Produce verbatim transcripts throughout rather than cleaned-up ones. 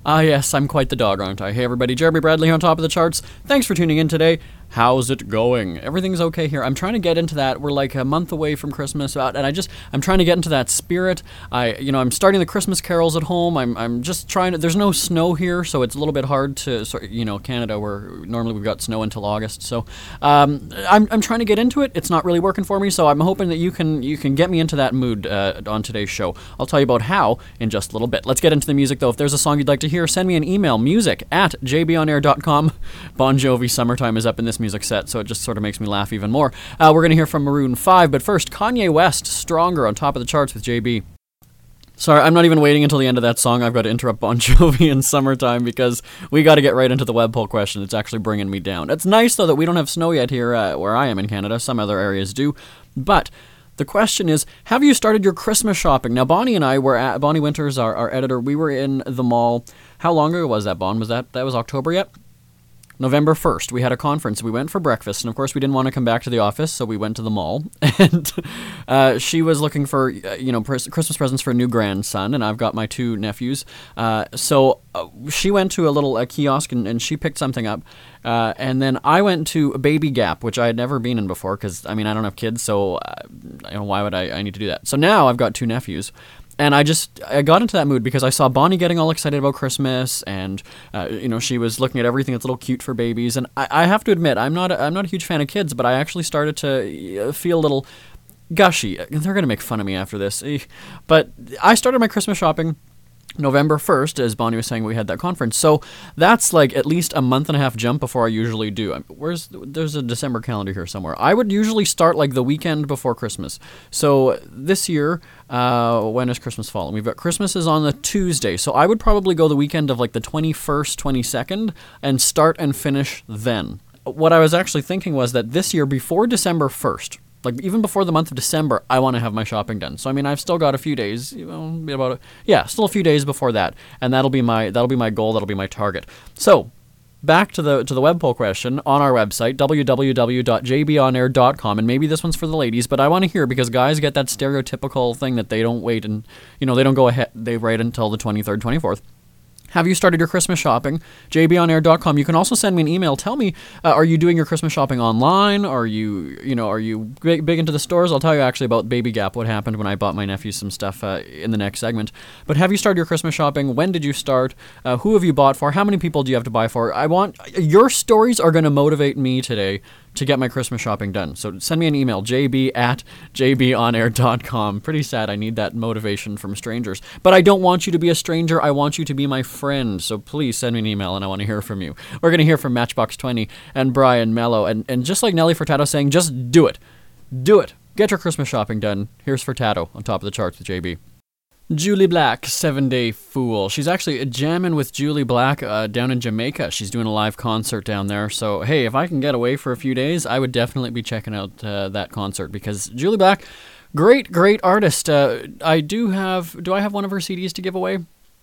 Ah, yes, I'm quite the dog, aren't I? Hey, everybody, Jeremy Bradley on top of the charts. Thanks for tuning in today. How's it going? Everything's okay here. I'm trying to get into that. We're like a month away from Christmas, and I just, I'm trying to get into that spirit. I, you know, I'm starting the Christmas carols at home. I'm, I'm just trying to, there's no snow here, so it's a little bit hard to, so, you know, Canada, where normally we've got snow until August. So, um, I'm, I'm trying to get into it. It's not really working for me, so I'm hoping that you can, you can get me into that mood uh, on today's show. I'll tell you about how in just a little bit. Let's get into the music, though. If there's a song you'd like to hear, send me an email, music at j b on air dot com. Bon Jovi, Summertime is up in this music set, so it just sort of makes me laugh even more. Uh, we're going to hear from Maroon five, but first, Kanye West, Stronger, on top of the charts with J B. Sorry, I'm not even waiting until the end of that song. I've got to interrupt Bon Jovi in Summertime because we got to get right into the web poll question. It's actually bringing me down. It's nice, though, that we don't have snow yet here uh, where I am in Canada. Some other areas do. But the question is, have you started your Christmas shopping? Now, Bonnie and I were at, Bonnie Winters, our, our editor, we were in the mall. How long ago was that, Bon? Was that, that was October yet? November first, we had a conference. We went for breakfast, and of course we didn't want to come back to the office, so we went to the mall. And uh, she was looking for, uh, you know, pres- Christmas presents for a new grandson, and I've got my two nephews. Uh, so uh, she went to a little uh, kiosk, and, and she picked something up. Uh, and then I went to Baby Gap, which I had never been in before, because, I mean, I don't have kids, so uh, you know, why would I, I need to do that? So now I've got two nephews. And I just, I got into that mood because I saw Bonnie getting all excited about Christmas, and, uh, you know, she was looking at everything that's a little cute for babies. And I, I have to admit, I'm not, a, I'm not a huge fan of kids, but I actually started to feel a little gushy. They're going to make fun of me after this. But I started my Christmas shopping November first, as Bonnie was saying, we had that conference. So that's like at least a month and a half jump before I usually do. Where's there's a December calendar here somewhere. I would usually start like the weekend before Christmas. So this year, uh, when is Christmas falling? We've got Christmas is on the Tuesday. So I would probably go the weekend of like the twenty-first, twenty-second and start and finish then. What I was actually thinking was that this year, before December first, like, even before the month of December, I want to have my shopping done. So, I mean, I've still got a few days, you know, about a, yeah, still a few days before that, and that'll be my that'll be my goal. That'll be my target. So, back to the to the web poll question on our website, w w w dot j b on air dot com, and maybe this one's for the ladies, but I want to hear, because guys get that stereotypical thing that they don't wait and, you know, they don't go ahead, they wait until the twenty-third, twenty-fourth. Have you started your Christmas shopping? j b on air dot com. You can also send me an email. Tell me, uh, are you doing your Christmas shopping online? Are you, you know, are you big, big into the stores? I'll tell you actually about Baby Gap, what happened when I bought my nephew some stuff uh, in the next segment. But have you started your Christmas shopping? When did you start? Uh, who have you bought for? How many people do you have to buy for? I want, your stories are going to motivate me today to get my Christmas shopping done. So send me an email, j b at j b on air dot com. Pretty sad I need that motivation from strangers. But I don't want you to be a stranger. I want you to be my friend. So please send me an email, and I want to hear from you. We're going to hear from Matchbox twenty and Brian Mello. And, and just like Nelly Furtado saying, just do it. Do it. Get your Christmas shopping done. Here's Furtado on top of the charts with J B. Julie Black, Seven Day Fool. She's actually jamming with Julie Black uh, down in Jamaica. She's doing a live concert down there. So, hey, if I can get away for a few days, I would definitely be checking out uh, that concert, because Julie Black, great, great artist. Uh, I do have, do I have one of her C Ds to give away?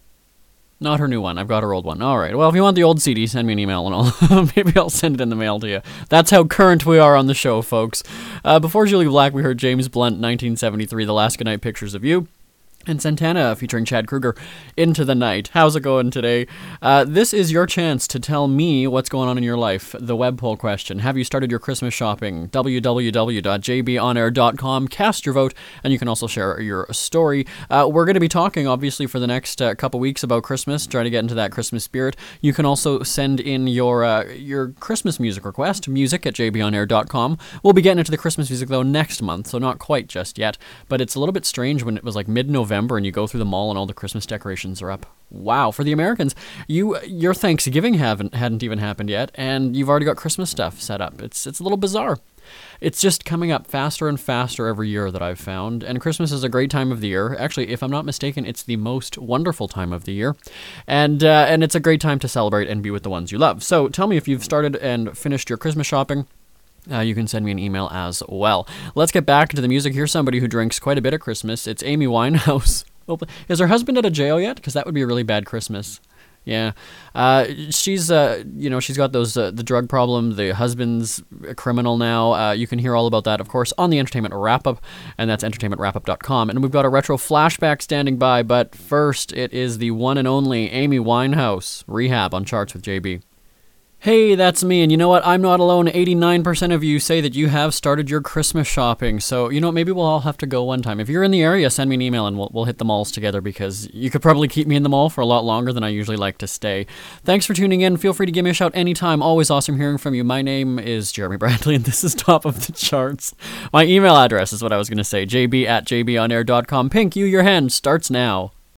Not her new one. I've got her old one. All right. Well, if you want the old C D, send me an email and I'll maybe I'll send it in the mail to you. That's how current we are on the show, folks. Uh, before Julie Black, we heard James Blunt, nineteen seventy-three, The Last Goodnight Pictures of You. And Santana featuring Chad Kruger, Into the Night. How's it going today? Uh, this is your chance to tell me what's going on in your life. The web poll question. Have you started your Christmas shopping? w w w dot j b on air dot com. Cast your vote, and you can also share your story. Uh, we're going to be talking, obviously, for the next uh, couple weeks about Christmas, trying to get into that Christmas spirit. You can also send in your uh, your Christmas music request, music at j b on air dot com. We'll be getting into the Christmas music, though, next month, so not quite just yet. But it's a little bit strange when it was like mid-November and you go through the mall and all the Christmas decorations are up. Wow, for the Americans, you your Thanksgiving haven't hadn't even happened yet, and you've already got Christmas stuff set up. It's it's a little bizarre. It's just coming up faster and faster every year that I've found, and Christmas is a great time of the year. Actually, if I'm not mistaken, it's the most wonderful time of the year, and uh, and it's a great time to celebrate and be with the ones you love. So tell me if you've started and finished your Christmas shopping. Uh, you can send me an email as well. Let's get back to the music. Here's somebody who drinks quite a bit at Christmas. It's Amy Winehouse. Is her husband out of jail yet? Because that would be a really bad Christmas. Yeah, uh, she's uh, you know, she's got those uh, the drug problem. The husband's a criminal now. Uh, you can hear all about that, of course, on the Entertainment Wrap Up, and that's entertainment wrap up dot com. And we've got a retro flashback standing by. But first, it is the one and only Amy Winehouse, Rehab on Charts with J B. Hey, that's me, and you know what? I'm not alone. eighty-nine percent of you say that you have started your Christmas shopping, so, you know, maybe we'll all have to go one time. If you're in the area, send me an email and we'll, we'll hit the malls together, because you could probably keep me in the mall for a lot longer than I usually like to stay. Thanks for tuning in. Feel free to give me a shout anytime. Always awesome hearing from you. My name is Jeremy Bradley, and this is Top of the Charts. My email address is what I was going to say, j b at j b on air dot com. Pink, you, your hand starts now.